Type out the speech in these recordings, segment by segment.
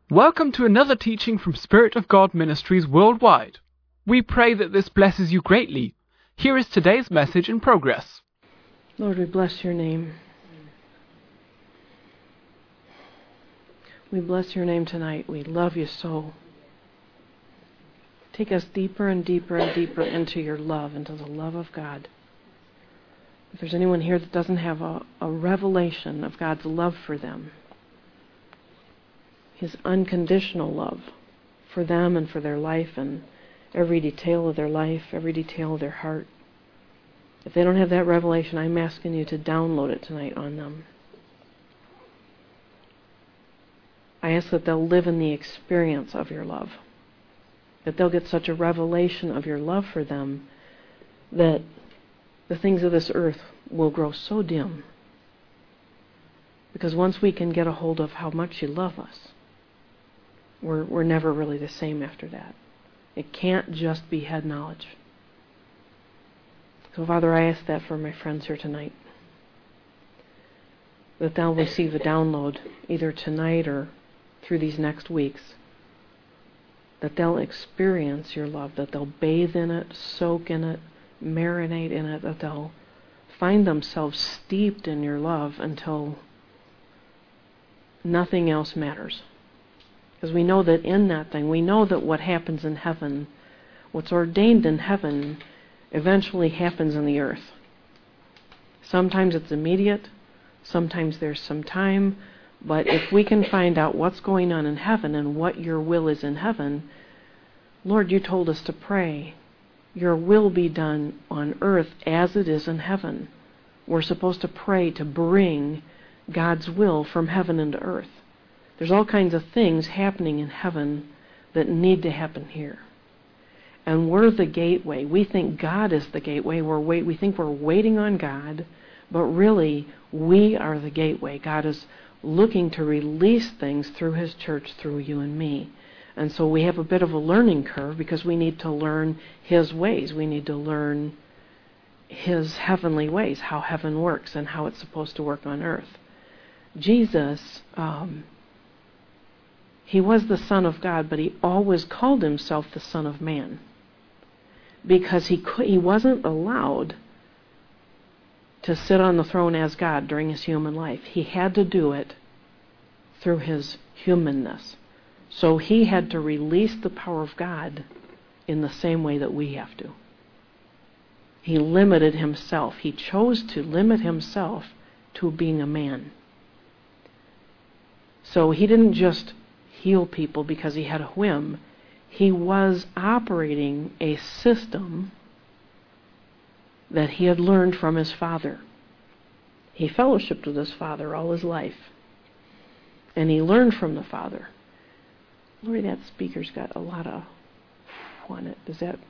Welcome to another teaching from Spirit of God Ministries worldwide. We pray that this blesses you greatly. Here is today's message in progress. Lord, we bless your name. We bless your name tonight. We love you so. Take us deeper and deeper and deeper into your love, into the love of God. If there's anyone here that doesn't have a revelation of God's love for them, His unconditional love for them and for their life and every detail of their life, every detail of their heart. If they don't have that revelation, I'm asking you to download it tonight on them. I ask that they'll live in the experience of your love, that they'll get such a revelation of your love for them that the things of this earth will grow so dim. Because once we can get a hold of how much you love us, we're never really the same after that. It can't just be head knowledge. So, Father, I ask that for my friends here tonight, that they'll receive a download either tonight or through these next weeks, that they'll experience your love, that they'll bathe in it, soak in it, marinate in it, that they'll find themselves steeped in your love until nothing else matters. Because we know that in that thing, we know that what happens in heaven, what's ordained in heaven, eventually happens in the earth. Sometimes it's immediate, sometimes there's some time, but if we can find out what's going on in heaven and what your will is in heaven, Lord, you told us to pray, your will be done on earth as it is in heaven. We're supposed to pray to bring God's will from heaven into earth. There's all kinds of things happening in heaven that need to happen here. And we're the gateway. We think God is the gateway. We think we're waiting on God, but really, we are the gateway. God is looking to release things through His church, through you and me. And so we have a bit of a learning curve because we need to learn His ways. We need to learn His heavenly ways, how heaven works and how it's supposed to work on earth. Jesus, He was the Son of God, but He always called Himself the Son of Man because He wasn't allowed to sit on the throne as God during His human life. He had to do it through His humanness. So He had to release the power of God in the same way that we have to. He limited Himself. He chose to limit Himself to being a man. So He didn't just heal people because He had a whim. He was operating a system that He had learned from His Father. He fellowshiped with His Father all His life. And He learned from the Father. Lori, that speaker's got a lot of on it. Does that?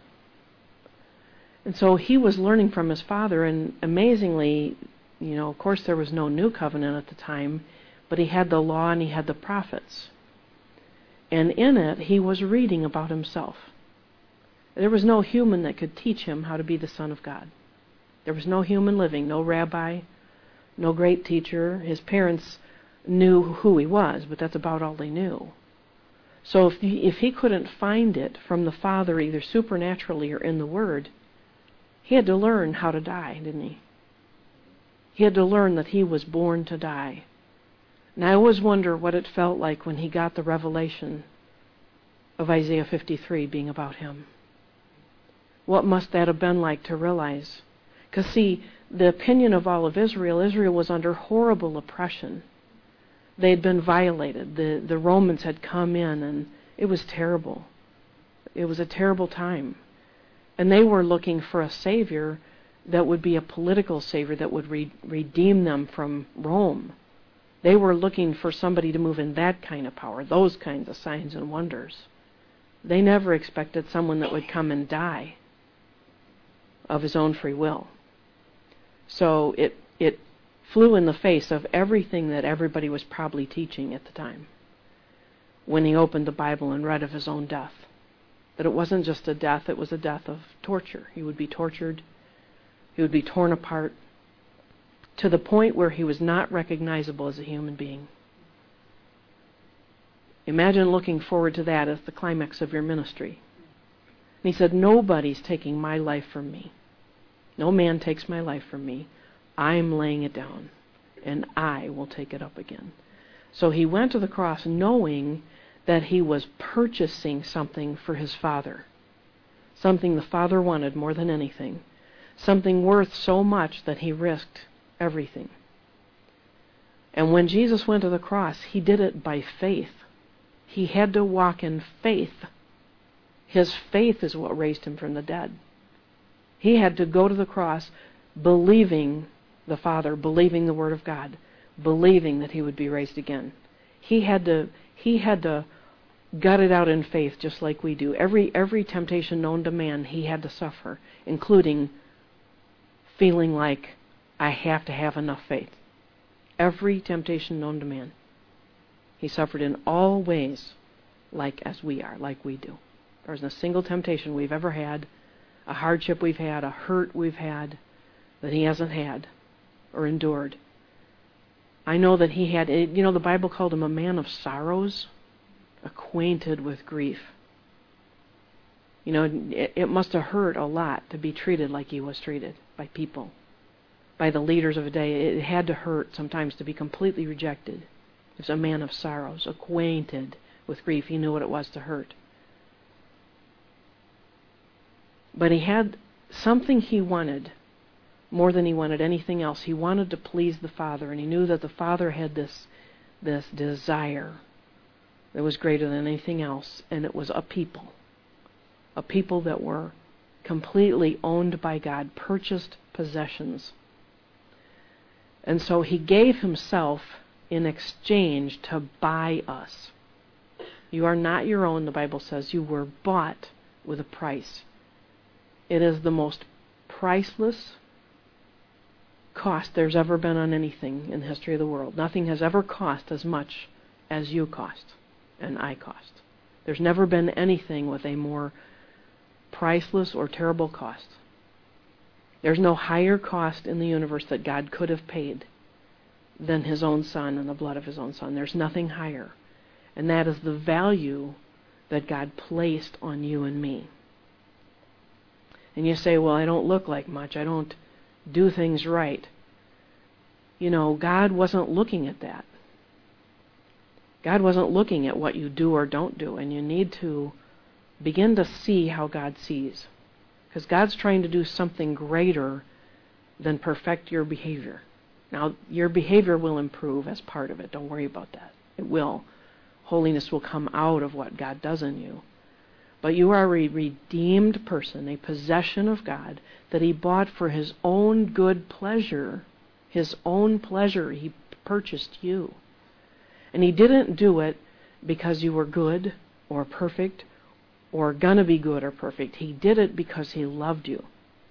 And so He was learning from His Father, and amazingly, of course there was no new covenant at the time, but He had the law and He had the prophets. And in it, He was reading about Himself. There was no human that could teach Him how to be the Son of God. There was no human living, no rabbi, no great teacher. His parents knew who He was, but that's about all they knew. So if he couldn't find it from the Father, either supernaturally or in the Word, He had to learn how to die, didn't He? He had to learn that He was born to die. And I always wonder what it felt like when He got the revelation of Isaiah 53 being about Him. What must that have been like to realize? Because see, the opinion of all of Israel was under horrible oppression. They had been violated. The Romans had come in, and it was terrible. It was a terrible time. And they were looking for a Savior that would be a political Savior that would redeem them from Rome. They were looking for somebody to move in that kind of power, those kinds of signs and wonders. They never expected someone that would come and die of His own free will. So it flew in the face of everything that everybody was probably teaching at the time when He opened the Bible and read of His own death. That it wasn't just a death, it was a death of torture. He would be tortured. He would be torn apart to the point where He was not recognizable as a human being. Imagine looking forward to that as the climax of your ministry. And he said, nobody's taking my life from me. No man takes my life from me. I'm laying it down, and I will take it up again. So he went to the cross knowing that he was purchasing something for his Father, something the Father wanted more than anything, something worth so much that he risked everything. And when Jesus went to the cross, he did it by faith. He had to walk in faith. His faith is what raised him from the dead. He had to go to the cross believing the Father, believing the Word of God, believing that he would be raised again. He had to gut it out in faith just like we do. Every temptation known to man, he had to suffer, including feeling like I have to have enough faith. Every temptation known to man. He suffered in all ways like as we are, like we do. There isn't a single temptation we've ever had, a hardship we've had, a hurt we've had, that he hasn't had or endured. I know that he had, the Bible called him a man of sorrows, acquainted with grief. It must have hurt a lot to be treated like he was treated by people, by the leaders of the day. It had to hurt sometimes to be completely rejected. He was a man of sorrows, acquainted with grief. He knew what it was to hurt. But he had something he wanted more than he wanted anything else. He wanted to please the Father, and he knew that the Father had this desire that was greater than anything else, and it was a people that were completely owned by God, purchased possessions. And so he gave himself in exchange to buy us. You are not your own, the Bible says. You were bought with a price. It is the most priceless cost there's ever been on anything in the history of the world. Nothing has ever cost as much as you cost and I cost. There's never been anything with a more priceless or terrible cost. There's no higher cost in the universe that God could have paid than his own Son and the blood of his own Son. There's nothing higher. And that is the value that God placed on you and me. And you say, well, I don't look like much. I don't do things right. God wasn't looking at that. God wasn't looking at what you do or don't do. And you need to begin to see how God sees. Because God's trying to do something greater than perfect your behavior. Now, your behavior will improve as part of it. Don't worry about that. It will. Holiness will come out of what God does in you. But you are a redeemed person, a possession of God that he bought for his own good pleasure. His own pleasure. He purchased you. And he didn't do it because you were good or perfect or gonna be good or perfect. He did it because he loved you.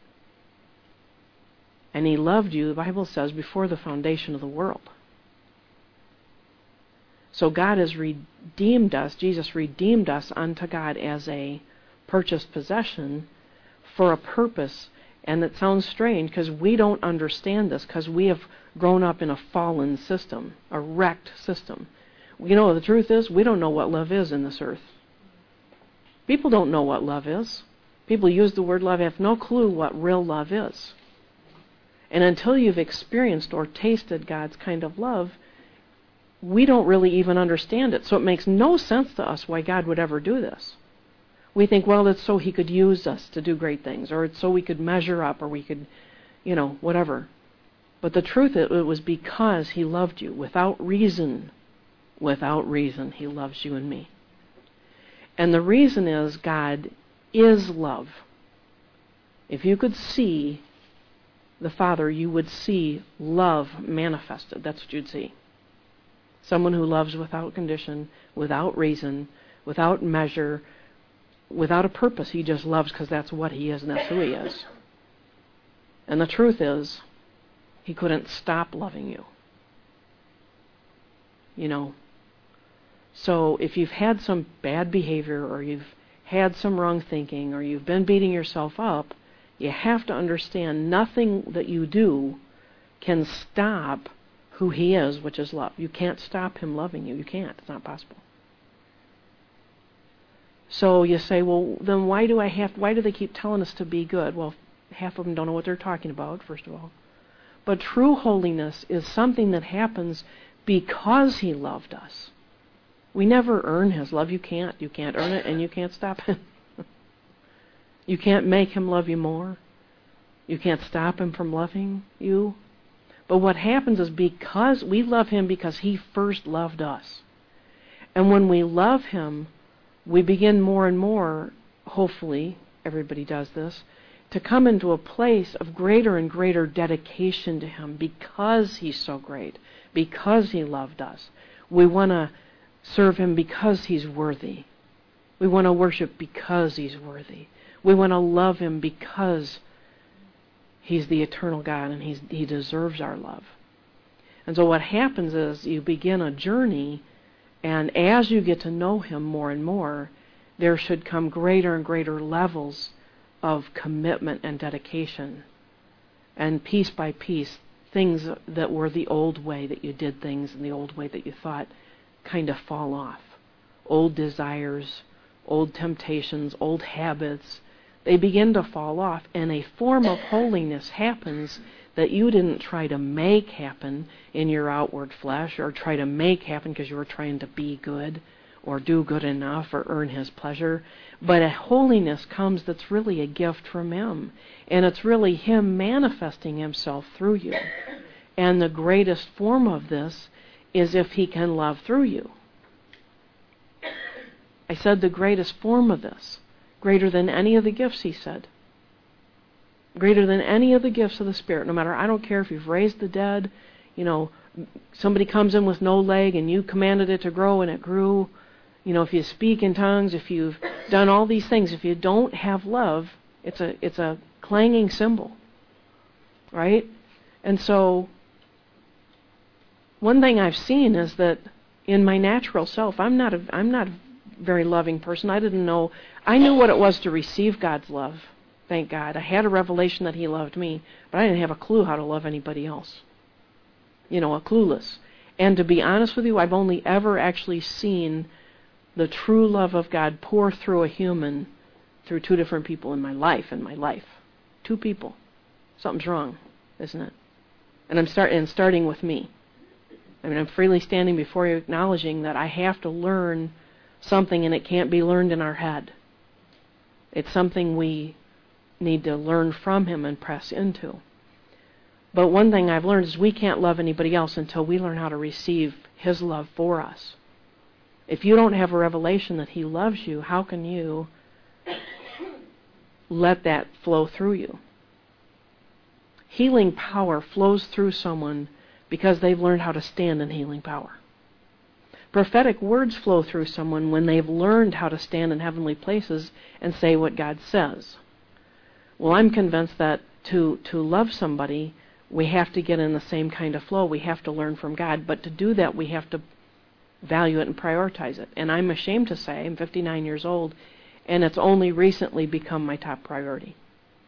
And he loved you, the Bible says, before the foundation of the world. So God has redeemed us, Jesus redeemed us unto God as a purchased possession for a purpose. And it sounds strange because we don't understand this because we have grown up in a fallen system, a wrecked system. The truth is, we don't know what love is in this earth. People don't know what love is. People use the word love, have no clue what real love is. And until you've experienced or tasted God's kind of love, we don't really even understand it. So it makes no sense to us why God would ever do this. We think, well, it's so he could use us to do great things, or it's so we could measure up, or we could, whatever. But the truth is, it was because he loved you without reason. Without reason, he loves you and me. And the reason is God is love. If you could see the Father, you would see love manifested. That's what you'd see. Someone who loves without condition, without reason, without measure, without a purpose. He just loves because that's what he is and that's who he is. And the truth is, he couldn't stop loving you. So if you've had some bad behavior or you've had some wrong thinking or you've been beating yourself up, you have to understand nothing that you do can stop who he is, which is love. You can't stop him loving you. You can't. It's not possible. So you say, well, then why do they keep telling us to be good? Well, half of them don't know what they're talking about, first of all. But true holiness is something that happens because He loved us. We never earn His love. You can't. You can't earn it, and you can't stop Him. You can't make Him love you more. You can't stop Him from loving you. But what happens is because we love Him because He first loved us. And when we love Him, we begin more and more, hopefully, everybody does this, to come into a place of greater and greater dedication to Him because He's so great, because He loved us. We want to serve Him because He's worthy. We want to worship because He's worthy. We want to love Him because He's the eternal God and He deserves our love. And so what happens is you begin a journey, and as you get to know Him more and more, there should come greater and greater levels of commitment and dedication. And piece by piece, things that were the old way that you did things and the old way that you thought kind of fall off. Old desires, old temptations, old habits, they begin to fall off, and a form of holiness happens that you didn't try to make happen in your outward flesh or try to make happen because you were trying to be good or do good enough or earn His pleasure. But a holiness comes that's really a gift from Him, and it's really Him manifesting Himself through you. And the greatest form of this is if He can love through you. I said the greatest form of this. Greater than any of the gifts, He said. Greater than any of the gifts of the Spirit. No matter, I don't care if you've raised the dead, somebody comes in with no leg and you commanded it to grow and it grew. If you speak in tongues, if you've done all these things, if you don't have love, it's a clanging cymbal. Right? And so, one thing I've seen is that in my natural self, I'm not a very loving person. I knew what it was to receive God's love. Thank God. I had a revelation that He loved me, but I didn't have a clue how to love anybody else. A clueless. And to be honest with you, I've only ever actually seen the true love of God pour through a human through two different people in my life. Two people. Something's wrong, isn't it? And I'm starting with me. I'm freely standing before you acknowledging that I have to learn something, and it can't be learned in our head. It's something we need to learn from Him and press into. But one thing I've learned is we can't love anybody else until we learn how to receive His love for us. If you don't have a revelation that He loves you, how can you let that flow through you? Healing power flows through someone because they've learned how to stand in healing power. Prophetic words flow through someone when they've learned how to stand in heavenly places and say what God says. Well, I'm convinced that to love somebody, we have to get in the same kind of flow. We have to learn from God. But to do that, we have to value it and prioritize it. And I'm ashamed to say, I'm 59 years old, and it's only recently become my top priority.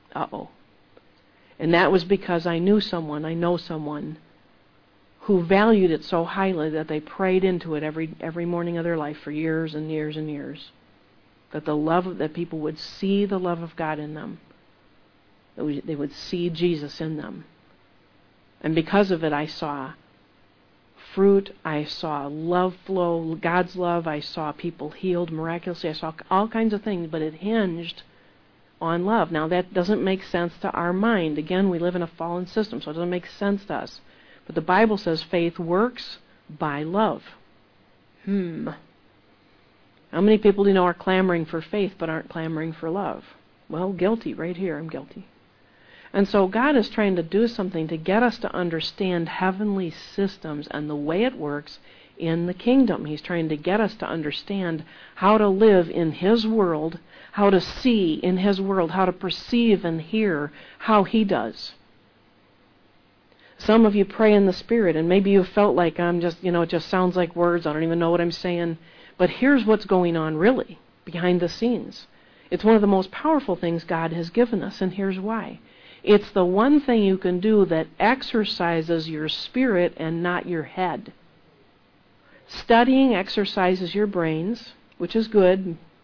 And that was because I know someone who valued it so highly that they prayed into it every morning of their life for years and years and years. That people would see the love of God in them. They would see Jesus in them. And because of it, I saw fruit, I saw love flow, God's love, I saw people healed miraculously, I saw all kinds of things, but it hinged on love. Now that doesn't make sense to our mind. Again, we live in a fallen system, so it doesn't make sense to us. But the Bible says faith works by love. How many people do you know are clamoring for faith but aren't clamoring for love? Well, guilty right here. I'm guilty. And so God is trying to do something to get us to understand heavenly systems and the way it works in the kingdom. He's trying to get us to understand how to live in His world, how to see in His world, how to perceive and hear how He does. Some of you pray in the Spirit, and maybe you felt like I'm just, it just sounds like words. I don't even know what I'm saying. But here's what's going on really behind the scenes. It's one of the most powerful things God has given us, and here's why. It's the one thing you can do that exercises your spirit and not your head. Studying exercises your brains, which is good.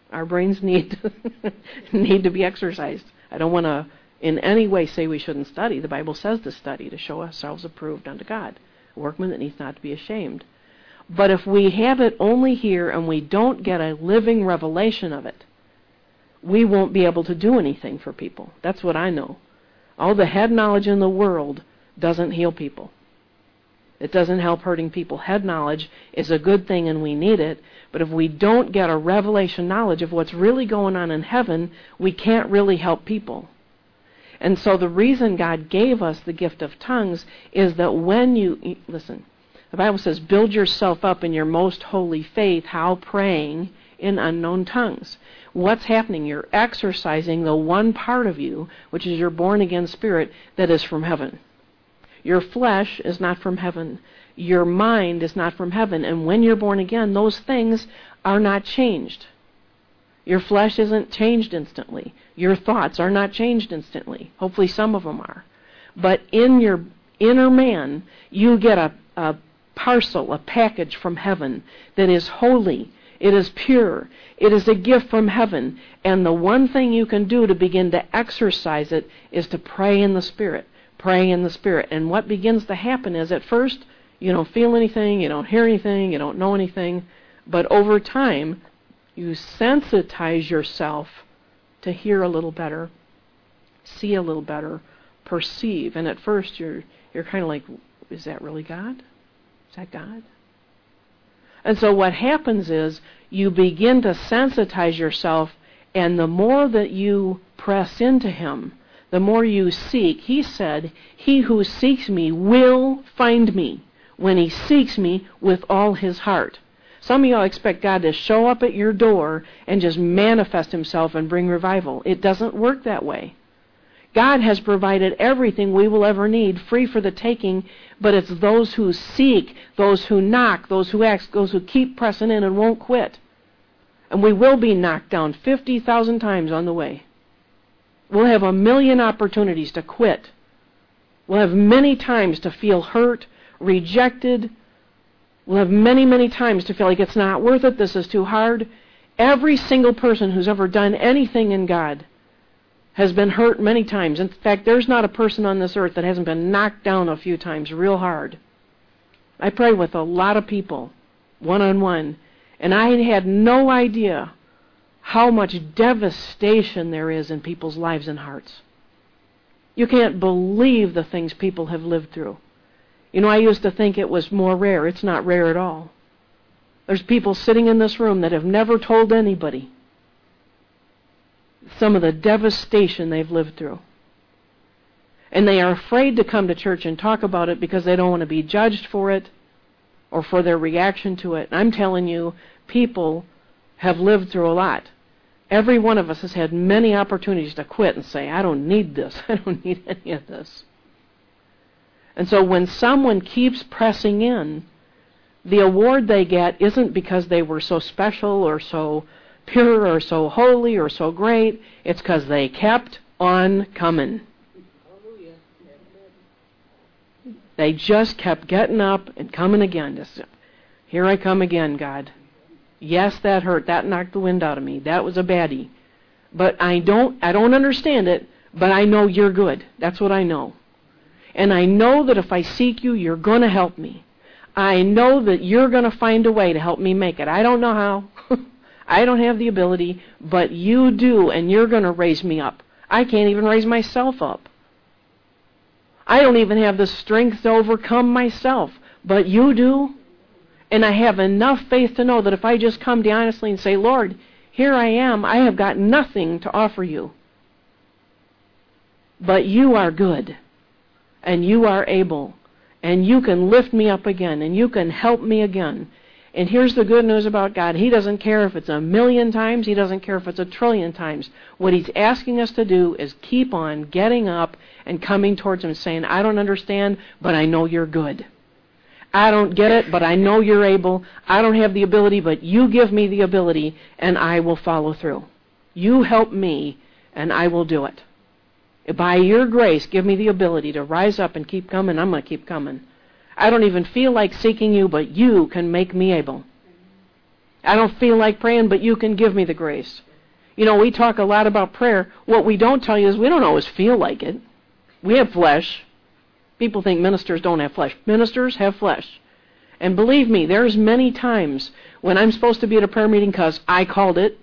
Our brains need to be exercised. I don't want to in any way say we shouldn't study. The Bible says to study, to show ourselves approved unto God, a workman that needs not to be ashamed. But if we have it only here and we don't get a living revelation of it, we won't be able to do anything for people. That's what I know. All the head knowledge in the world doesn't heal people. It doesn't help hurting people. Head knowledge is a good thing and we need it, but if we don't get a revelation knowledge of what's really going on in heaven, we can't really help people. And so the reason God gave us the gift of tongues is that when you, listen, the Bible says, build yourself up in your most holy faith, how praying in unknown tongues. What's happening? You're exercising the one part of you, which is your born-again spirit, that is from heaven. Your flesh is not from heaven. Your mind is not from heaven. And when you're born again, those things are not changed. Your flesh isn't changed instantly. Your thoughts are not changed instantly. Hopefully some of them are. But in your inner man, you get a parcel, a package from heaven that is holy. It is pure. It is a gift from heaven. And the one thing you can do to begin to exercise it is to pray in the Spirit. Praying in the Spirit. And what begins to happen is at first you don't feel anything, you don't hear anything, you don't know anything. But over time, you sensitize yourself to hear a little better, see a little better, perceive. And at first you're kind of like, is that really God? Is that God? And so what happens is you begin to sensitize yourself, and the more that you press into Him, the more you seek. He said, he who seeks me will find me when he seeks me with all his heart. Some of y'all expect God to show up at your door and just manifest Himself and bring revival. It doesn't work that way. God has provided everything we will ever need, free for the taking, but it's those who seek, those who knock, those who ask, those who keep pressing in and won't quit. And we will be knocked down 50,000 times on the way. We'll have 1,000,000 opportunities to quit. We'll have many times to feel hurt, rejected. We'll have many, many times to feel like it's not worth it, this is too hard. Every single person who's ever done anything in God has been hurt many times. In fact, there's not a person on this earth that hasn't been knocked down a few times real hard. I pray with a lot of people, one-on-one, and I had no idea how much devastation there is in people's lives and hearts. You can't believe the things people have lived through. You know, I used to think it was more rare. It's not rare at all. There's people sitting in this room that have never told anybody some of the devastation they've lived through. And they are afraid to come to church and talk about it because they don't want to be judged for it or for their reaction to it. And I'm telling you, people have lived through a lot. Every one of us has had many opportunities to quit and say, I don't need this. I don't need any of this. And so when someone keeps pressing in, the award they get isn't because they were so special or so pure or so holy or so great. It's because they kept on coming. They just kept getting up and coming again. Just, here I come again, God. Yes, that hurt. That knocked the wind out of me. That was a baddie. But I don't understand it, but I know you're good. That's what I know. And I know that if I seek you, you're going to help me. I know that you're going to find a way to help me make it. I don't know how. I don't have the ability, but you do, and you're going to raise me up. I can't even raise myself up. I don't even have the strength to overcome myself, but you do. And I have enough faith to know that if I just come to you honestly and say, Lord, here I am, I have got nothing to offer you. But you are good, and you are able, and you can lift me up again, and you can help me again. And here's the good news about God. He doesn't care if it's 1,000,000 times. He doesn't care if it's 1,000,000,000,000 times. What He's asking us to do is keep on getting up and coming towards Him, saying, I don't understand, but I know you're good. I don't get it, but I know you're able. I don't have the ability, but you give me the ability, and I will follow through. You help me, and I will do it. By your grace, give me the ability to rise up and keep coming. I'm going to keep coming. I don't even feel like seeking you, but you can make me able. I don't feel like praying, but you can give me the grace. You know, we talk a lot about prayer. What we don't tell you is we don't always feel like it. We have flesh. People think ministers don't have flesh. Ministers have flesh. And believe me, there's many times when I'm supposed to be at a prayer meeting because I called it.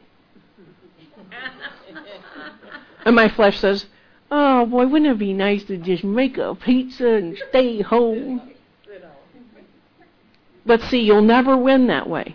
And my flesh says, oh boy, wouldn't it be nice to just make a pizza and stay home? But see, you'll never win that way.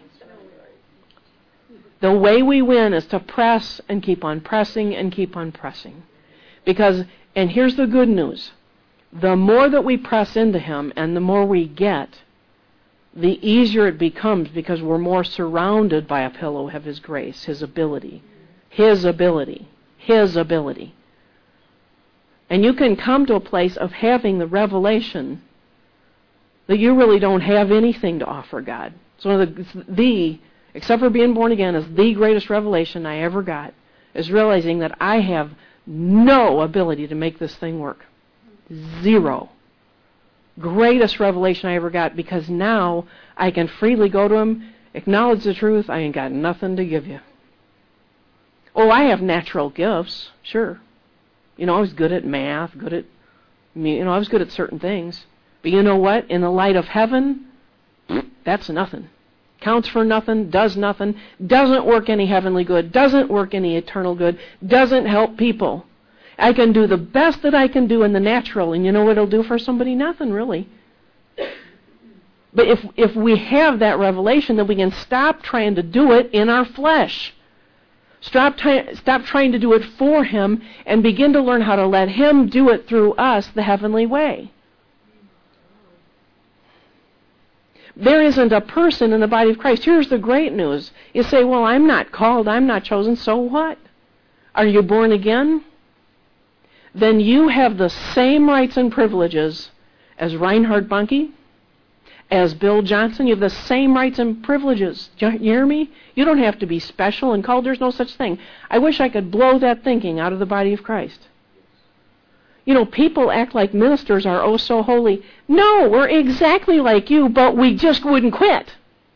The way we win is to press and keep on pressing and keep on pressing. Because, and here's the good news, the more that we press into Him and the more we get, the easier it becomes because we're more surrounded by a pillow of His grace, His ability. His ability. His ability. And you can come to a place of having the revelation that you really don't have anything to offer God. So except for being born again, is the greatest revelation I ever got, is realizing that I have no ability to make this thing work. Zero. Greatest revelation I ever got, because now I can freely go to Him, acknowledge the truth, I ain't got nothing to give you. Oh, I have natural gifts, sure. You know, I was good at math, I was good at certain things. But you know what? In the light of heaven, that's nothing. Counts for nothing, does nothing, doesn't work any heavenly good, doesn't work any eternal good, doesn't help people. I can do the best that I can do in the natural, and you know what it'll do for somebody? Nothing, really. But if we have that revelation, then we can stop trying to do it in our flesh. Stop trying to do it for Him and begin to learn how to let Him do it through us the heavenly way. There isn't a person in the body of Christ. Here's the great news. You say, well, I'm not called, I'm not chosen, so what? Are you born again? Then you have the same rights and privileges as Reinhard Bonnke, as Bill Johnson. You have the same rights and privileges. Do you hear me? You don't have to be special and called. There's no such thing. I wish I could blow that thinking out of the body of Christ. You know, people act like ministers are oh so holy. No, we're exactly like you, but we just wouldn't quit.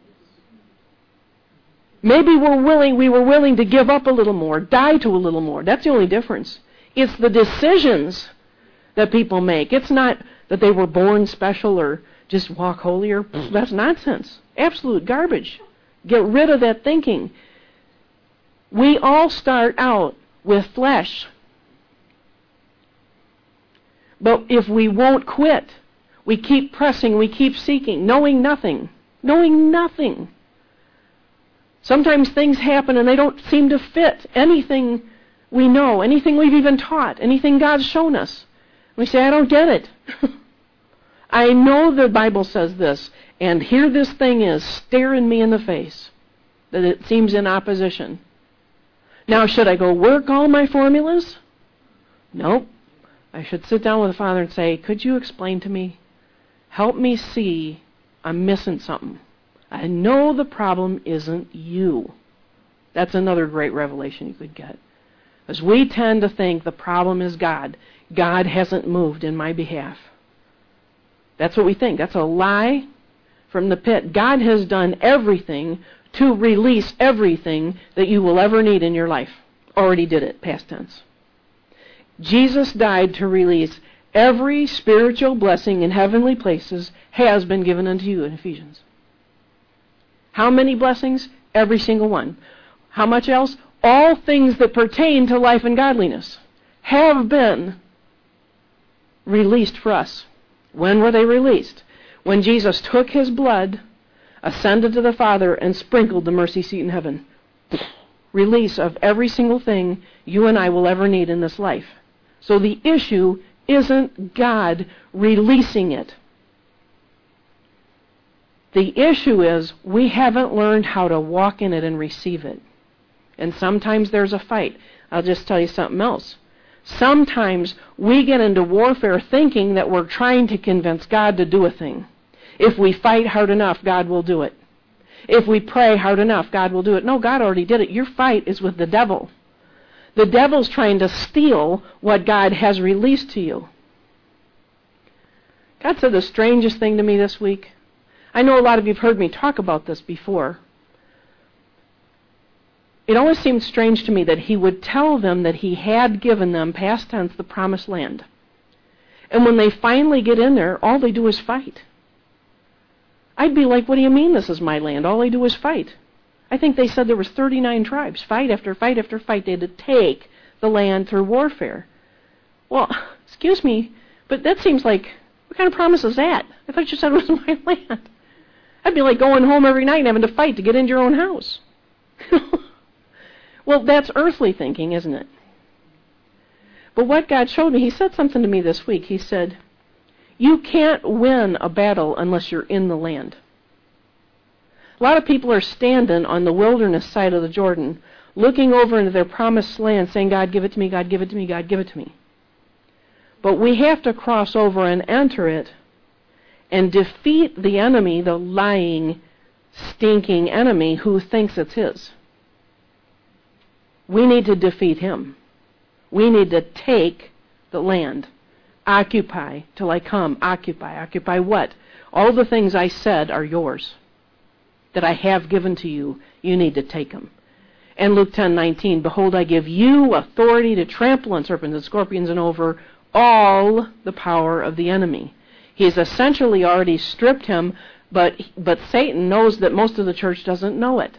Maybe we were willing to give up a little more, die to a little more. That's the only difference. It's the decisions that people make. It's not that they were born special or just walk holier. That's nonsense. Absolute garbage. Get rid of that thinking. We all start out with flesh. But if we won't quit, we keep pressing, we keep seeking, knowing nothing. Sometimes things happen and they don't seem to fit anything we know, anything we've even taught, anything God's shown us. We say, I don't get it. I know the Bible says this, and here this thing is staring me in the face, that it seems in opposition. Now, should I go work all my formulas? Nope. I should sit down with the Father and say, could you explain to me? Help me see I'm missing something. I know the problem isn't you. That's another great revelation you could get. Because we tend to think the problem is God. God hasn't moved in my behalf. That's what we think. That's a lie from the pit. God has done everything to release everything that you will ever need in your life. Already did it, past tense. Jesus died to release every spiritual blessing in heavenly places has been given unto you in Ephesians. How many blessings? Every single one. How much else? All things that pertain to life and godliness have been released for us. When were they released? When Jesus took His blood, ascended to the Father, and sprinkled the mercy seat in heaven. Release of every single thing you and I will ever need in this life. So the issue isn't God releasing it. The issue is we haven't learned how to walk in it and receive it. And sometimes there's a fight. I'll just tell you something else. Sometimes we get into warfare thinking that we're trying to convince God to do a thing. If we fight hard enough, God will do it. If we pray hard enough, God will do it. No, God already did it. Your fight is with the devil. The devil's trying to steal what God has released to you. God said the strangest thing to me this week. I know a lot of you have heard me talk about this before. it always seemed strange to me that he would tell them that he had given them, past tense, the promised land. And when they finally get in there, all they do is fight. I'd be like, what do you mean this is my land? All they do is fight. I think they said there was 39 tribes. Fight after fight after fight. They had to take the land through warfare. Well, excuse me, but that seems like, what kind of promise is that? I thought you said it was my land. I'd be like going home every night and having to fight to get into your own house. Well, that's earthly thinking, isn't it? But what God showed me, he said something to me this week. He said, you can't win a battle unless you're in the land. A lot of people are standing on the wilderness side of the Jordan, looking over into their promised land, saying, God, give it to me, God, give it to me, God, give it to me. But we have to cross over and enter it and defeat the enemy, the lying, stinking enemy who thinks it's his. We need to defeat him. We need to take the land. Occupy till I come. Occupy. Occupy what? All the things I said are yours, that I have given to you. You need to take them. And Luke 10:19, behold, I give you authority to trample on serpents and scorpions and over all the power of the enemy. He has essentially already stripped him, but Satan knows that most of the church doesn't know it.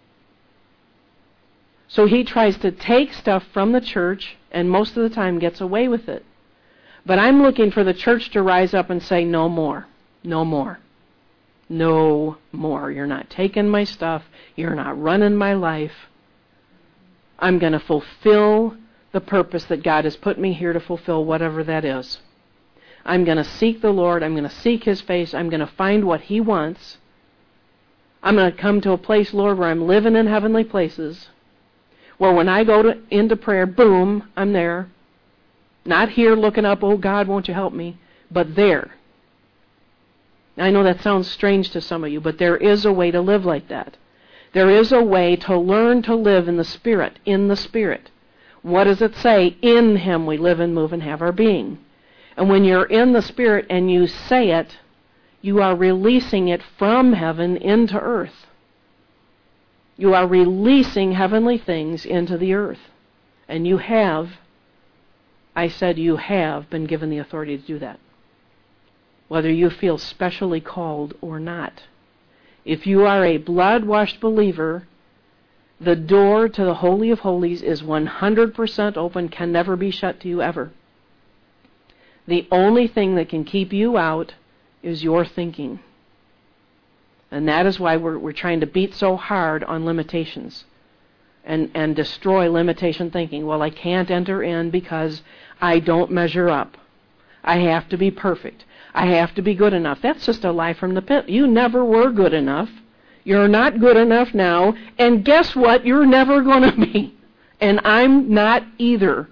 So he tries to take stuff from the church and most of the time gets away with it. But I'm looking for the church to rise up and say, no more, no more, no more. You're not taking my stuff. You're not running my life. I'm going to fulfill the purpose that God has put me here to fulfill, whatever that is. I'm going to seek the Lord. I'm going to seek his face. I'm going to find what he wants. I'm going to come to a place, Lord, where I'm living in heavenly places, where when I go into prayer, boom, I'm there. Not here looking up, oh God, won't you help me, but there. I know that sounds strange to some of you, but there is a way to live like that. There is a way to learn to live in the Spirit, in the Spirit. What does it say? In him we live and move and have our being. And when you're in the Spirit and you say it, you are releasing it from heaven into earth. You are releasing heavenly things into the earth. And you have, I said you have been given the authority to do that. Whether you feel specially called or not. If you are a blood-washed believer, the door to the Holy of Holies is 100% open, can never be shut to you ever. The only thing that can keep you out is your thinking. And that is why we're trying to beat so hard on limitations and destroy limitation thinking. Well, I can't enter in because I don't measure up. I have to be perfect. I have to be good enough. That's just a lie from the pit. You never were good enough. You're not good enough now. And guess what? You're never going to be. And I'm not either.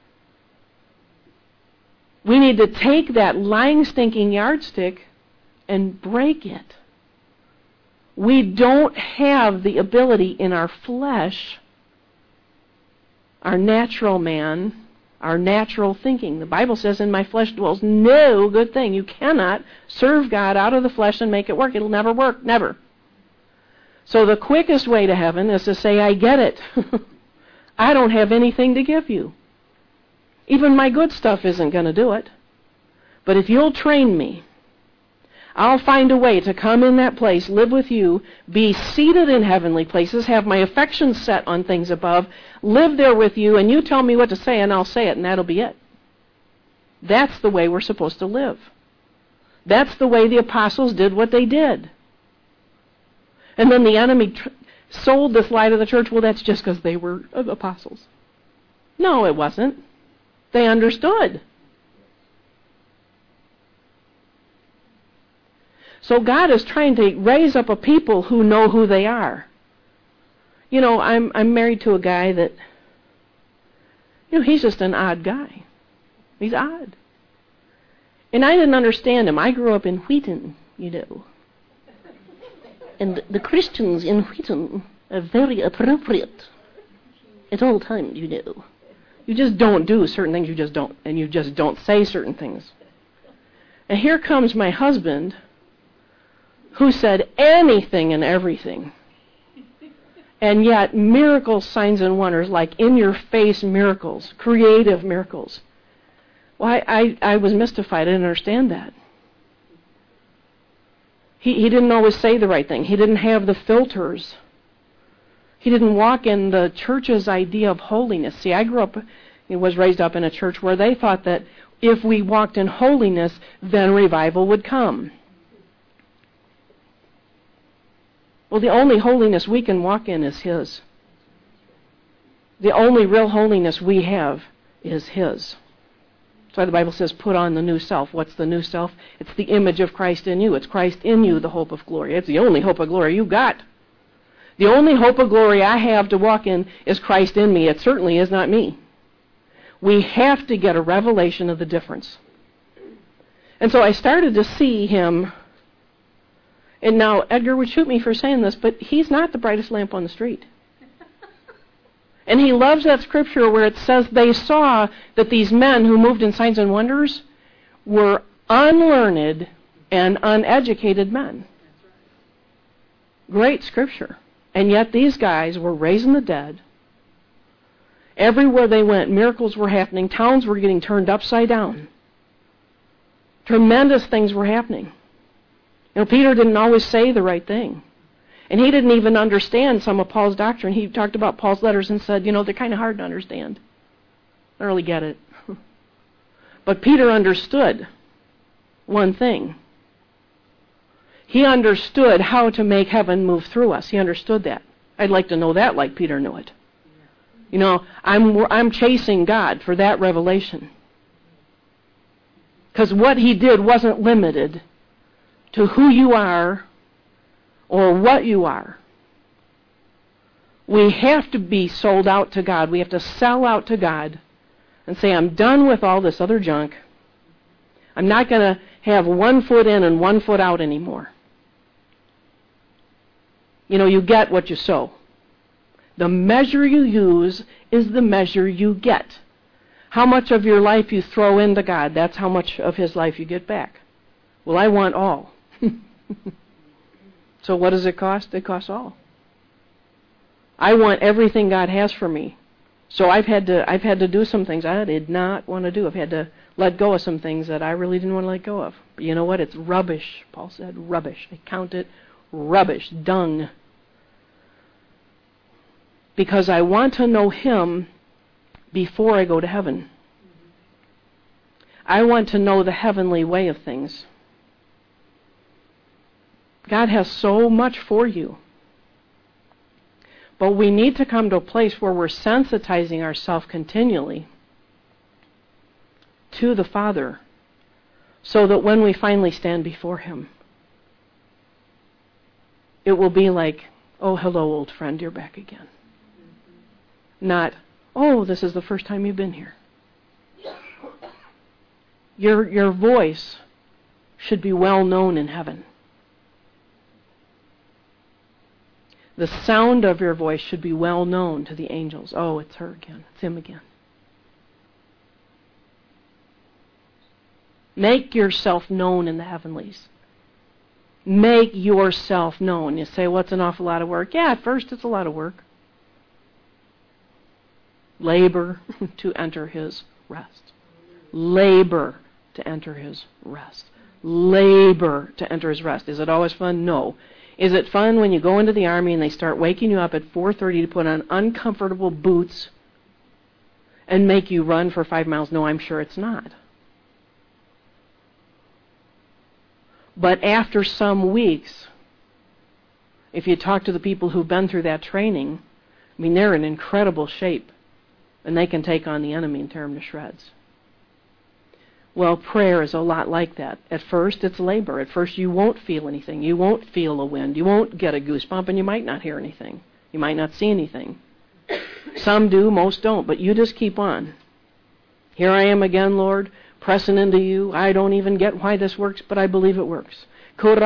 We need to take that lying, stinking yardstick and break it. We don't have the ability in our flesh, our natural man, our natural thinking. The Bible says, in my flesh dwells no good thing. You cannot serve God out of the flesh and make it work. It'll never work. Never. So the quickest way to heaven is to say, I get it. I don't have anything to give you. Even my good stuff isn't going to do it. But if you'll train me, I'll find a way to come in that place, live with you, be seated in heavenly places, have my affections set on things above, live there with you, and you tell me what to say, and I'll say it, and that'll be it. That's the way we're supposed to live. That's the way the apostles did what they did. And then the enemy sold this lie to the church, well, that's just because they were apostles. No, it wasn't. They understood. So God is trying to raise up a people who know who they are. You know, I'm married to a guy that, he's just an odd guy. He's odd. And I didn't understand him. I grew up in Wheaton, And the Christians in Wheaton are very appropriate at all times, You just don't do certain things, you just don't. And you just don't say certain things. And here comes my husband, who said anything and everything. And yet, miracles, signs, and wonders, like in-your-face miracles, creative miracles. Well, I was mystified. I didn't understand that. He didn't always say the right thing. He didn't have the filters. He didn't walk in the church's idea of holiness. See, I was raised up in a church where they thought that if we walked in holiness, then revival would come. Well, the only holiness we can walk in is His. The only real holiness we have is His. That's why the Bible says, put on the new self. What's the new self? It's the image of Christ in you. It's Christ in you, the hope of glory. It's the only hope of glory you got. The only hope of glory I have to walk in is Christ in me. It certainly is not me. We have to get a revelation of the difference. And so I started to see Him. And now, Edgar would shoot me for saying this, but he's not the brightest lamp on the street. And he loves that scripture where it says they saw that these men who moved in signs and wonders were unlearned and uneducated men. Great scripture. And yet these guys were raising the dead. Everywhere they went, miracles were happening. Towns were getting turned upside down. Tremendous things were happening. You know, Peter didn't always say the right thing. And he didn't even understand some of Paul's doctrine. He talked about Paul's letters and said, they're kind of hard to understand. I don't really get it. But Peter understood one thing. He understood how to make heaven move through us. He understood that. I'd like to know that like Peter knew it. I'm chasing God for that revelation. Because what he did wasn't limited to who you are or what you are. We have to be sold out to God. We have to sell out to God and say, I'm done with all this other junk. I'm not going to have 1 foot in and 1 foot out anymore. You get what you sow. The measure you use is the measure you get. How much of your life you throw into God, that's how much of His life you get back. Well, I want all. So what does it cost? It costs all. I want everything God has for me. So I've had to do some things I did not want to do. I've had to let go of some things that I really didn't want to let go of. But you know what? It's rubbish. Paul said rubbish. I count it rubbish, dung. Because I want to know Him before I go to heaven. I want to know the heavenly way of things. God has so much for you. But we need to come to a place where we're sensitizing ourselves continually to the Father so that when we finally stand before Him, it will be like, oh, hello, old friend, you're back again. Not, oh, this is the first time you've been here. Your voice should be well known in heaven. The sound of your voice should be well known to the angels. Oh, it's her again. It's him again. Make yourself known in the heavenlies. Make yourself known. You say, well, it's an awful lot of work. Yeah, at first it's a lot of work. Labor to enter His rest. Labor to enter His rest. Labor to enter His rest. Is it always fun? No. Is it fun when you go into the army and they start waking you up at 4:30 to put on uncomfortable boots and make you run for 5 miles? No, I'm sure it's not. But after some weeks, if you talk to the people who've been through that training, they're in incredible shape and they can take on the enemy and tear him to shreds. Well, prayer is a lot like that. At first, it's labor. At first, you won't feel anything. You won't feel a wind. You won't get a goosebump, and you might not hear anything. You might not see anything. Some do, most don't, but you just keep on. Here I am again, Lord, pressing into you. I don't even get why this works, but I believe it works. Here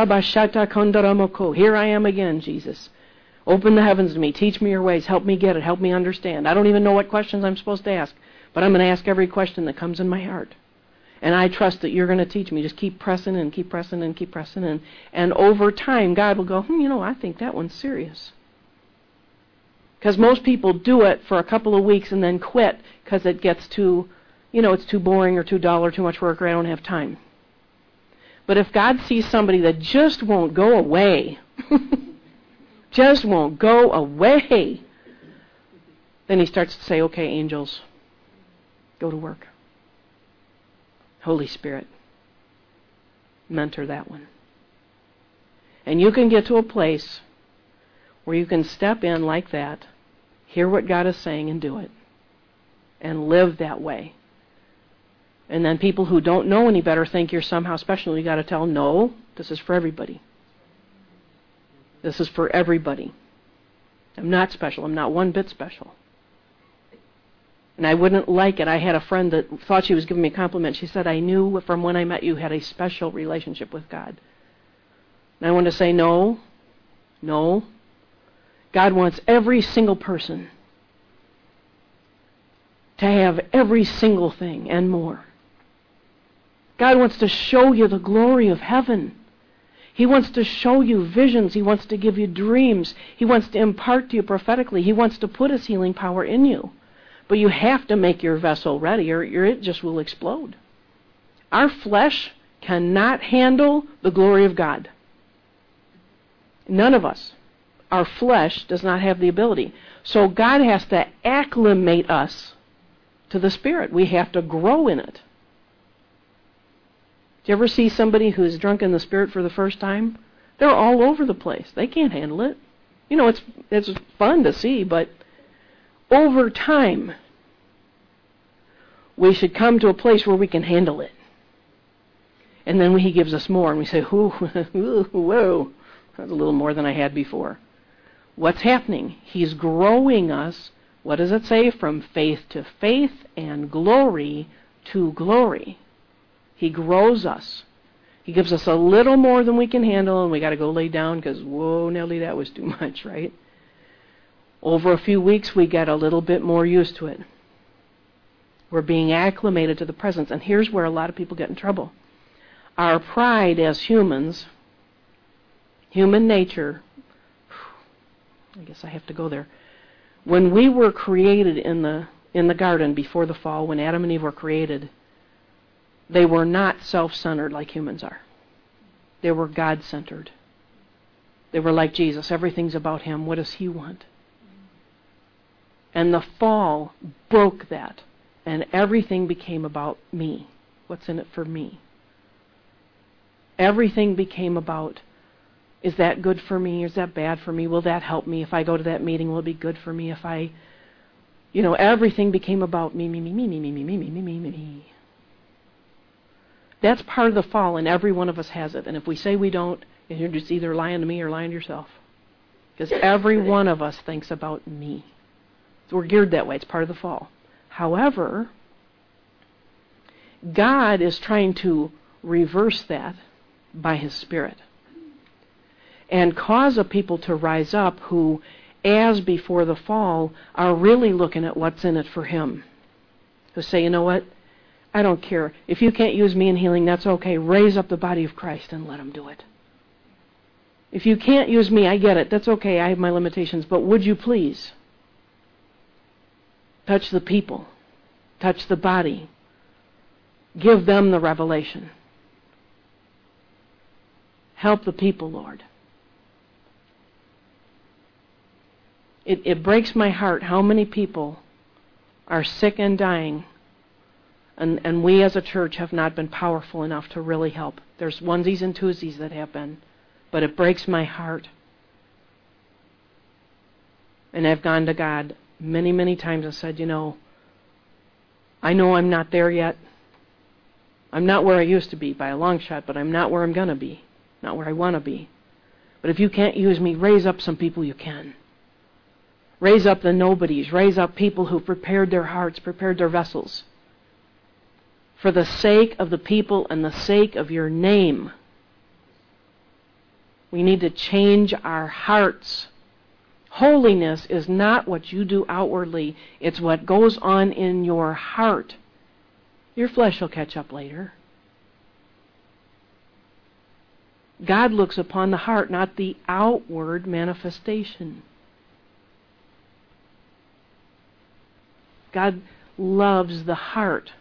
I am again, Jesus. Open the heavens to me. Teach me your ways. Help me get it. Help me understand. I don't even know what questions I'm supposed to ask, but I'm going to ask every question that comes in my heart. And I trust that you're going to teach me. Just keep pressing and keep pressing and keep pressing in. And over time, God will go, I think that one's serious. Because most people do it for a couple of weeks and then quit because it gets too, it's too boring or too dull or too much work or I don't have time. But if God sees somebody that just won't go away, just won't go away, then he starts to say, okay, angels, go to work. Holy Spirit, mentor that one. And you can get to a place where you can step in like that, hear what God is saying and do it, and live that way. And then people who don't know any better think you're somehow special. You got to tell them, no, this is for everybody. This is for everybody. I'm not special. I'm not one bit special. And I wouldn't like it. I had a friend that thought she was giving me a compliment. She said, I knew from when I met you had a special relationship with God. And I want to say, no. God wants every single person to have every single thing and more. God wants to show you the glory of heaven. He wants to show you visions. He wants to give you dreams. He wants to impart to you prophetically. He wants to put His healing power in you. But you have to make your vessel ready or it just will explode. Our flesh cannot handle the glory of God. None of us. Our flesh does not have the ability. So God has to acclimate us to the Spirit. We have to grow in it. Do you ever see somebody who's drunk in the Spirit for the first time? They're all over the place. They can't handle it. It's fun to see, but over time, we should come to a place where we can handle it. And then He gives us more, and we say, whoa, that's a little more than I had before. What's happening? He's growing us, what does it say? From faith to faith and glory to glory. He grows us. He gives us a little more than we can handle, and we got to go lay down because, whoa, Nellie, that was too much, right? Over a few weeks, we get a little bit more used to it. We're being acclimated to the presence, and here's where a lot of people get in trouble. Our pride as humans, human nature, I guess I have to go there. When we were created in the garden before the fall, when Adam and Eve were created, they were not self-centered like humans are. They were God-centered. They were like Jesus. Everything's about Him. What does He want? And the fall broke that, and everything became about me. What's in it for me? Everything became about, is that good for me? Is that bad for me? Will that help me? If I go to that meeting, will it be good for me? If I, everything became about me. That's part of the fall, and every one of us has it. And if we say we don't, you're just either lying to me or lying to yourself. Because every one of us thinks about me. So we're geared that way. It's part of the fall. However, God is trying to reverse that by His Spirit and cause a people to rise up who, as before the fall, are really looking at what's in it for Him. Who say, you know what? I don't care. If you can't use me in healing, that's okay. Raise up the body of Christ and let Him do it. If you can't use me, I get it. That's okay. I have my limitations. But would you please touch the people, touch the body, give them the revelation. Help the people, Lord. It breaks my heart how many people are sick and dying, and we as a church have not been powerful enough to really help. There's onesies and twosies that have been, but it breaks my heart. And I've gone to God many, many times and said, I know I'm not there yet. I'm not where I used to be by a long shot, but I'm not where I'm going to be, not where I want to be. But if you can't use me, raise up some people you can. Raise up the nobodies. Raise up people who prepared their hearts, prepared their vessels. For the sake of the people and the sake of your name, we need to change our hearts. Holiness is not what you do outwardly. It's what goes on in your heart. Your flesh will catch up later. God looks upon the heart, not the outward manifestation. God loves the heart.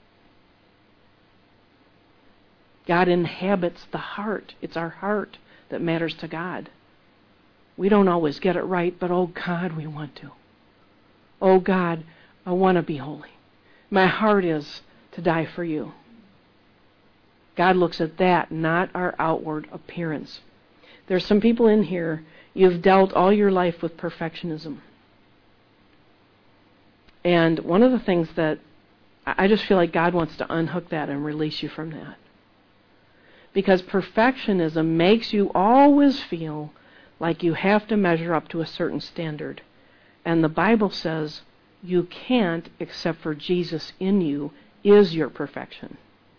God inhabits the heart. It's our heart that matters to God. We don't always get it right, but oh God, we want to. Oh God, I want to be holy. My heart is to die for you. God looks at that, not our outward appearance. There's some people in here, you've dealt all your life with perfectionism. And one of the things that I just feel like God wants to unhook that and release you from that. Because perfectionism makes you always feel like you have to measure up to a certain standard. And the Bible says you can't, except for Jesus in you is your perfection.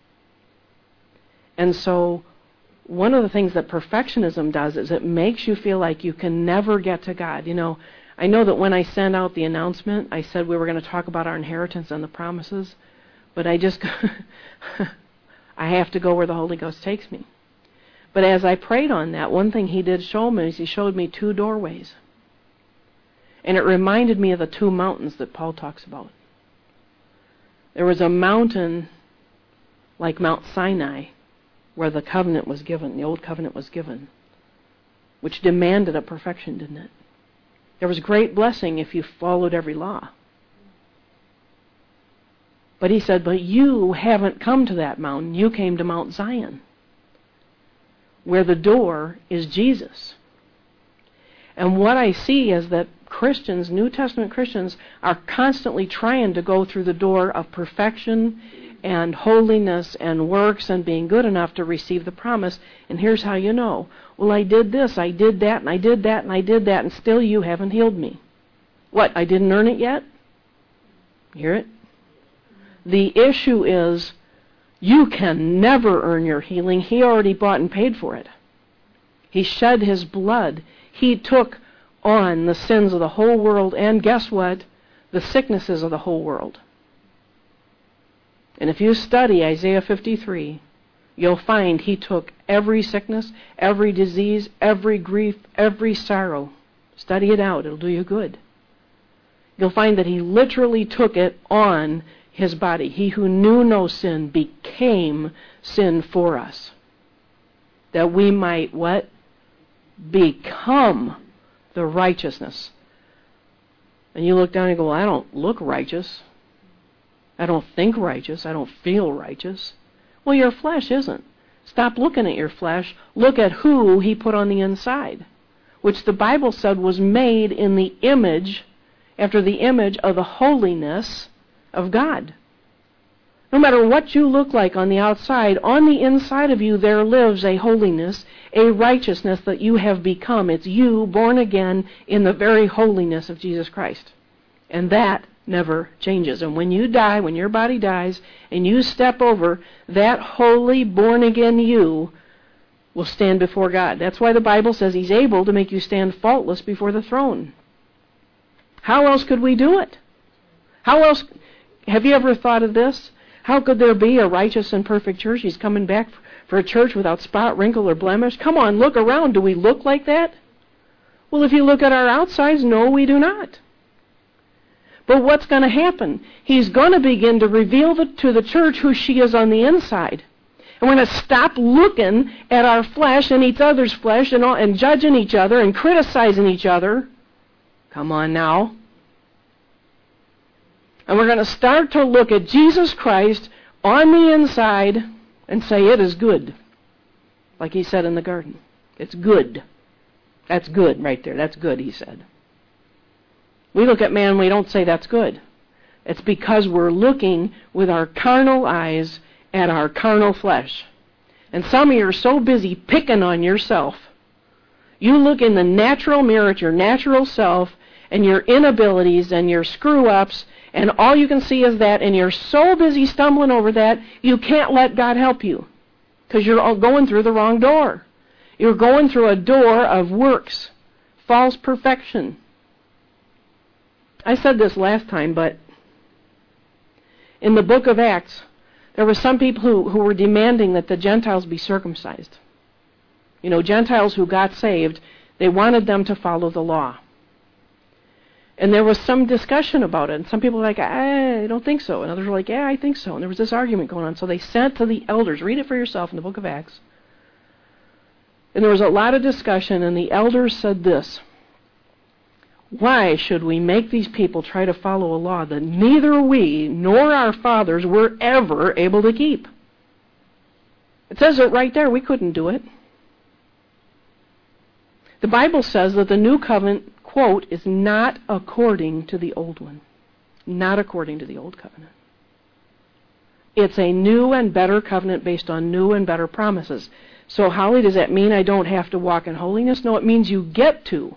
And so one of the things that perfectionism does is it makes you feel like you can never get to God. You know, I know that when I sent out the announcement, I said we were going to talk about our inheritance and the promises, but I just, I have to go where the Holy Ghost takes me. But as I prayed on that, one thing he did show me is he showed me 2 doorways. And it reminded me of the 2 mountains that Paul talks about. There was a mountain like Mount Sinai where the covenant was given, the old covenant was given, which demanded a perfection, didn't it? There was great blessing if you followed every law. But he said, but you haven't come to that mountain. You came to Mount Zion, where the door is Jesus. And what I see is that Christians, New Testament Christians, are constantly trying to go through the door of perfection and holiness and works and being good enough to receive the promise. And here's how you know. Well, I did this, I did that, and I did that, and I did that, and still you haven't healed me. What, I didn't earn it yet? Hear it? The issue is you can never earn your healing. He already bought and paid for it. He shed his blood. He took on the sins of the whole world, and guess what? The sicknesses of the whole world. And if you study Isaiah 53, you'll find he took every sickness, every disease, every grief, every sorrow. Study it out. It'll do you good. You'll find that he literally took it on his body. He who knew no sin became sin for us, that we might what? Become the righteousness. And you look down and go, well, I don't look righteous. I don't think righteous. I don't feel righteous. Well, your flesh isn't. Stop looking at your flesh. Look at who he put on the inside, which the Bible said was made in the image, after the image of the holiness of God. No matter what you look like on the outside, on the inside of you there lives a holiness, a righteousness that you have become. It's you born again in the very holiness of Jesus Christ. And that never changes. And when you die, when your body dies, and you step over, that holy, born-again you will stand before God. That's why the Bible says he's able to make you stand faultless before the throne. How else could we do it? How else? Have you ever thought of this? How could there be a righteous and perfect church? He's coming back for a church without spot, wrinkle, or blemish. Come on, look around. Do we look like that? Well, if you look at our outsides, no, we do not. But what's going to happen? He's going to begin to reveal to the church who she is on the inside. And we're going to stop looking at our flesh and each other's flesh and judging each other and criticizing each other. Come on now. And we're going to start to look at Jesus Christ on the inside and say, it is good. Like he said in the garden. It's good. That's good right there. That's good, he said. We look at man and we don't say that's good. It's because we're looking with our carnal eyes at our carnal flesh. And some of you are so busy picking on yourself. You look in the natural mirror at your natural self and your inabilities and your screw-ups, and all you can see is that, and you're so busy stumbling over that, you can't let God help you because you're all going through the wrong door. You're going through a door of works, false perfection. I said this last time, but in the book of Acts, there were some people who were demanding that the Gentiles be circumcised. You know, Gentiles who got saved, they wanted them to follow the law. And there was some discussion about it. And some people were like, I don't think so. And others were like, yeah, I think so. And there was this argument going on. So they sent to the elders. Read it for yourself in the book of Acts. And there was a lot of discussion, and the elders said this: why should we make these people try to follow a law that neither we nor our fathers were ever able to keep? It says it right there. We couldn't do it. The Bible says that the new covenant, quote, is not according to the old one. Not according to the old covenant. It's a new and better covenant based on new and better promises. So, Holly, does that mean I don't have to walk in holiness? No, it means you get to.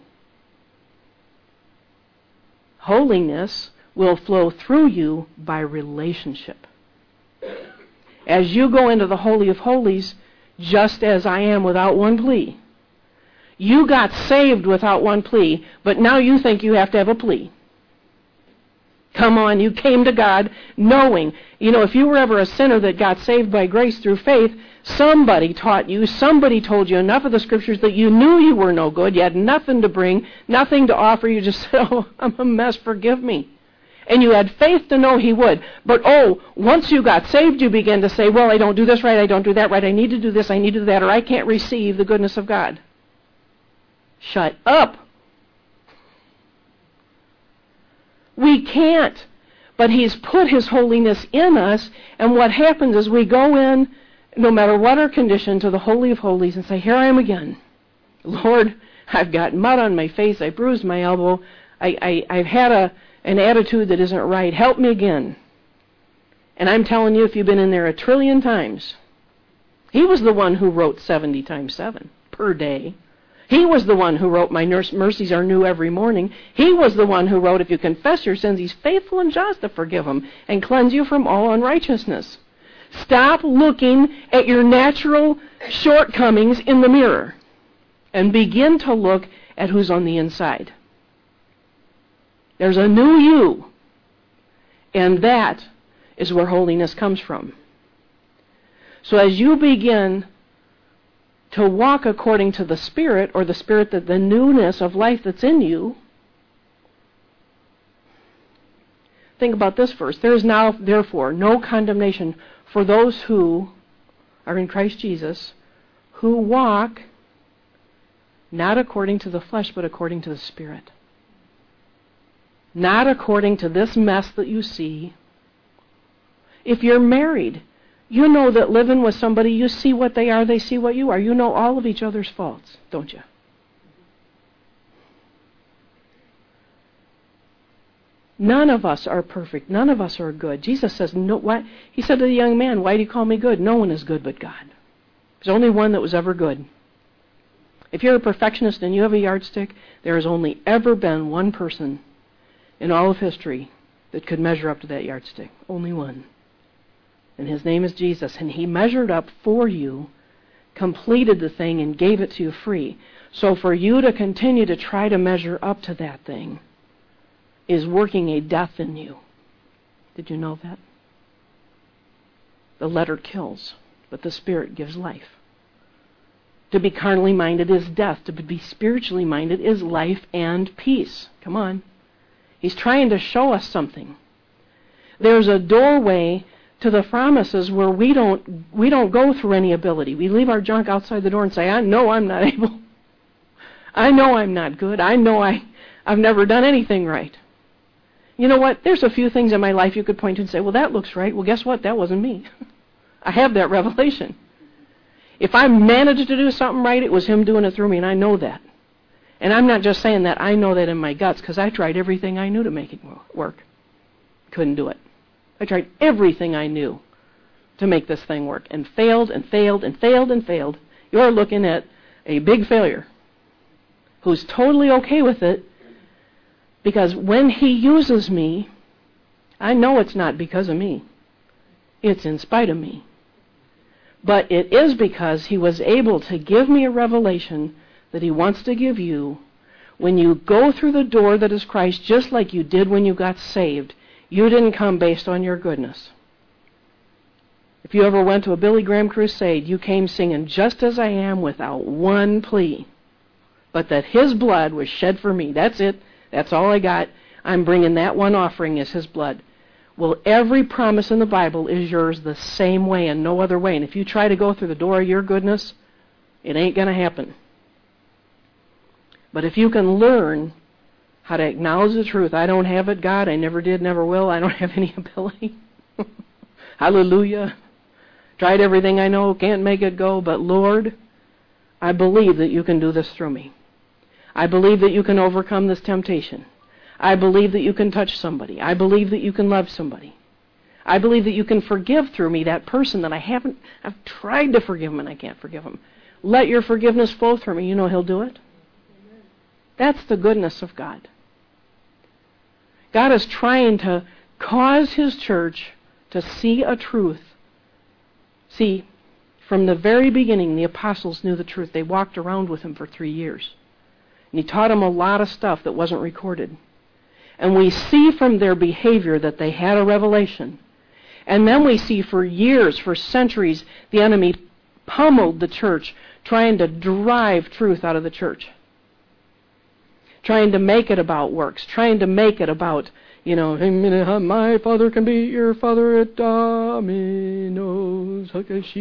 Holiness will flow through you by relationship. As you go into the Holy of Holies, just as I am without one plea. You got saved without one plea, but now you think you have to have a plea. Come on, you came to God knowing. If you were ever a sinner that got saved by grace through faith, somebody taught you, somebody told you enough of the Scriptures that you knew you were no good, you had nothing to bring, nothing to offer, you just said, oh, I'm a mess, forgive me. And you had faith to know He would. But once you got saved, you began to say, well, I don't do this right, I don't do that right, I need to do this, I need to do that, or I can't receive the goodness of God. Shut up. We can't. But He's put His holiness in us, and what happens is we go in, no matter what our condition, to the Holy of Holies and say, here I am again. Lord, I've got mud on my face, I bruised my elbow, I've had an attitude that isn't right. Help me again. And I'm telling you, if you've been in there 1 trillion times, He was the one who wrote 70 times 7 per day. He was the one who wrote, my mercies are new every morning. He was the one who wrote, if you confess your sins, He's faithful and just to forgive them and cleanse you from all unrighteousness. Stop looking at your natural shortcomings in the mirror and begin to look at who's on the inside. There's a new you, and that is where holiness comes from. So as you begin to walk according to the Spirit, or the Spirit, that the newness of life that's in you, think about this verse. There is now, therefore, no condemnation for those who are in Christ Jesus, who walk not according to the flesh, but according to the Spirit. Not according to this mess that you see. If you're married, you know that living with somebody, you see what they are, they see what you are. You know all of each other's faults, don't you? None of us are perfect. None of us are good. Jesus says, no. Why? He said to the young man, why do you call me good? No one is good but God. There's only one that was ever good. If you're a perfectionist and you have a yardstick, there has only ever been one person in all of history that could measure up to that yardstick. Only one. And His name is Jesus. And He measured up for you, completed the thing, and gave it to you free. So for you to continue to try to measure up to that thing is working a death in you. Did you know that? The letter kills, but the Spirit gives life. To be carnally minded is death. To be spiritually minded is life and peace. Come on. He's trying to show us something. There's a doorway to the promises where we don't go through any ability. We leave our junk outside the door and say, I know I'm not able. I know I'm not good. I know I've never done anything right. You know what? There's a few things in my life you could point to and say, well, that looks right. Well, guess what? That wasn't me. I have that revelation. If I managed to do something right, it was Him doing it through me, and I know that. And I'm not just saying that. I know that in my guts, because I tried everything I knew to make it work. Couldn't do it. I tried everything I knew to make this thing work, and failed and failed and failed and failed. You're looking at a big failure who's totally okay with it, because when He uses me, I know it's not because of me. It's in spite of me. But it is because He was able to give me a revelation that He wants to give you. When you go through the door that is Christ, just like you did when you got saved, you didn't come based on your goodness. If you ever went to a Billy Graham crusade, you came singing, just as I am, without one plea. But that His blood was shed for me. That's it. That's all I got. I'm bringing that one offering as his blood. Well, every promise in the Bible is yours the same way and no other way. And if you try to go through the door of your goodness, it ain't going to happen. But if you can learn how to acknowledge the truth, I don't have it, God, I never did, never will, I don't have any ability. Hallelujah. Tried everything I know, can't make it go, but Lord, I believe that you can do this through me. I believe that you can overcome this temptation. I believe that you can touch somebody. I believe that you can love somebody. I believe that you can forgive through me that person that I've tried to forgive him and I can't forgive him. Let your forgiveness flow through me. You know he'll do it. That's the goodness of God. God is trying to cause his church to see a truth. See, from the very beginning, the apostles knew the truth. They walked around with him for 3 years. And he taught them a lot of stuff that wasn't recorded. And we see from their behavior that they had a revelation. And then we see for years, for centuries, the enemy pummeled the church, trying to drive truth out of the church. Trying to make it about works. Trying to make it about, my father can be your father at Domino's.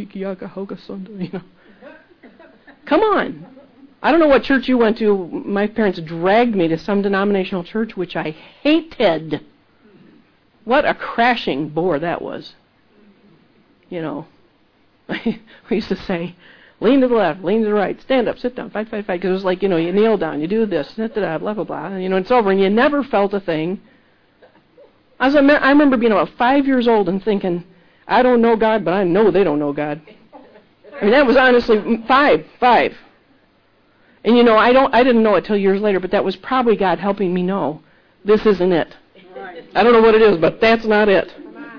Come on. I don't know what church you went to. My parents dragged me to some denominational church, which I hated. What a crashing bore that was. We used to say, lean to the left, lean to the right, stand up, sit down, fight. Because it was like, you kneel down, you do this, blah, blah, blah. And, it's over, and you never felt a thing. I remember being about 5 years old and thinking, I don't know God, but I know they don't know God. That was honestly five. And I didn't know it till years later, but that was probably God helping me know this isn't it. Right. I don't know what it is, but that's not it.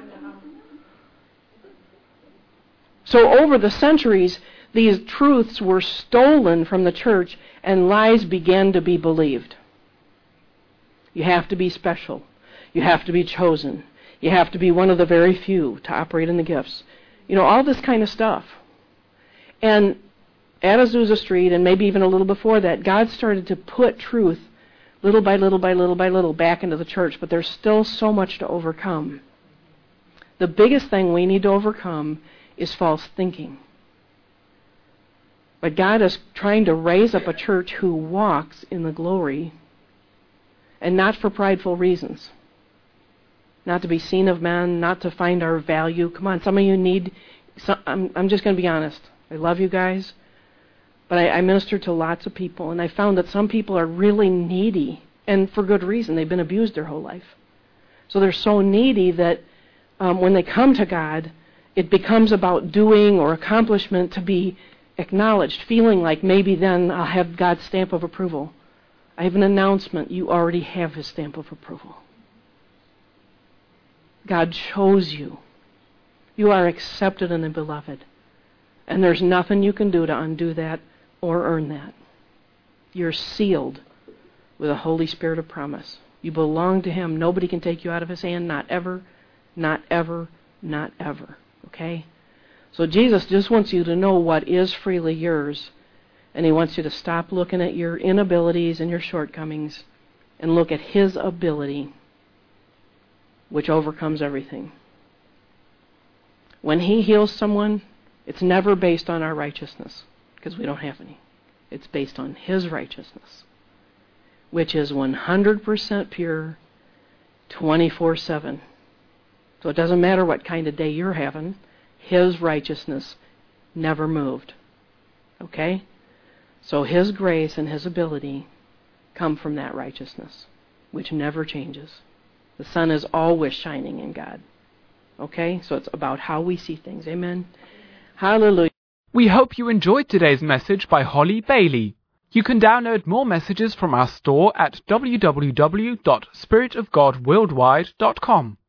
So over the centuries, these truths were stolen from the church and lies began to be believed. You have to be special. You have to be chosen. You have to be one of the very few to operate in the gifts. All this kind of stuff. And at Azusa Street, and maybe even a little before that, God started to put truth little by little by little by little back into the church, but there's still so much to overcome. The biggest thing we need to overcome is false thinking. But God is trying to raise up a church who walks in the glory, and not for prideful reasons. Not to be seen of men, not to find our value. Come on, some of you need... I'm just going to be honest. I love you guys. But I minister to lots of people, and I found that some people are really needy, and for good reason. They've been abused their whole life. So they're so needy that when they come to God, it becomes about doing or accomplishment to be acknowledged, feeling like maybe then I'll have God's stamp of approval. I have an announcement. You already have his stamp of approval. God chose you. You are accepted in the beloved. And there's nothing you can do to undo that or earn that. You're sealed with a Holy Spirit of promise. You belong to him. Nobody can take you out of his hand. Not ever, not ever, not ever. Okay? So Jesus just wants you to know what is freely yours. And he wants you to stop looking at your inabilities and your shortcomings and look at his ability, which overcomes everything. When he heals someone, it's never based on our righteousness, because we don't have any. It's based on his righteousness, which is 100% pure, 24/7. So it doesn't matter what kind of day you're having. His righteousness never moved. Okay? So his grace and his ability come from that righteousness, which never changes. The sun is always shining in God. Okay? So it's about how we see things. Amen? Hallelujah. We hope you enjoyed today's message by Holly Bailey. You can download more messages from our store at www.spiritofgodworldwide.com.